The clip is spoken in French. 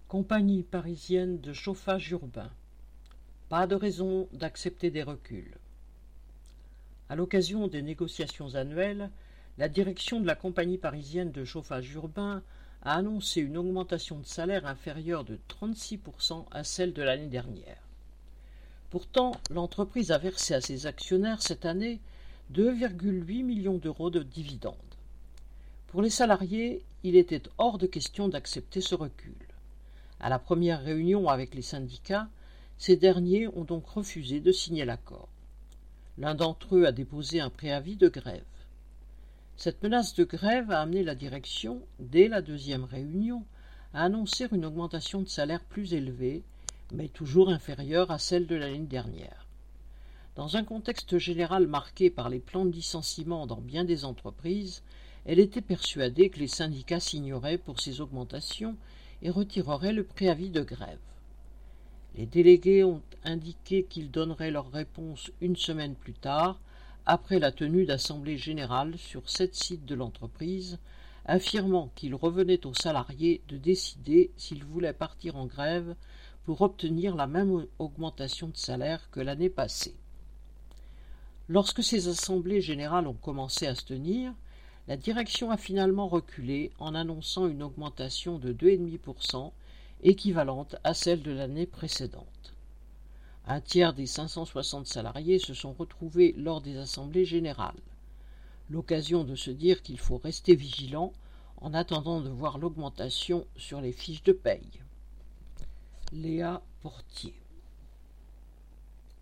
Compagnie parisienne de chauffage urbain. Pas de raison d'accepter des reculs. À l'occasion des négociations annuelles, la direction de la Compagnie parisienne de chauffage urbain a annoncé une augmentation de salaire inférieure de 36% à celle de l'année dernière. Pourtant, l'entreprise a versé à ses actionnaires cette année 2,8 millions d'euros de dividendes. Pour les salariés, il était hors de question d'accepter ce recul. À la première réunion avec les syndicats, ces derniers ont donc refusé de signer l'accord. L'un d'entre eux a déposé un préavis de grève. Cette menace de grève a amené la direction, dès la deuxième réunion, à annoncer une augmentation de salaire plus élevée, mais toujours inférieure à celle de l'année dernière. Dans un contexte général marqué par les plans de licenciement dans bien des entreprises, elle était persuadée que les syndicats signeraient pour ces augmentations et retireraient le préavis de grève. Les délégués ont indiqué qu'ils donneraient leur réponse une semaine plus tard, après la tenue d'assemblées générales sur 7 sites de l'entreprise, affirmant qu'il revenait aux salariés de décider s'ils voulaient partir en grève pour obtenir la même augmentation de salaire que l'année passée. Lorsque ces assemblées générales ont commencé à se tenir, la direction a finalement reculé en annonçant une augmentation de 2,5%, équivalente à celle de l'année précédente. Un tiers des 560 salariés se sont retrouvés lors des assemblées générales. L'occasion de se dire qu'il faut rester vigilant en attendant de voir l'augmentation sur les fiches de paye. Léa Portier.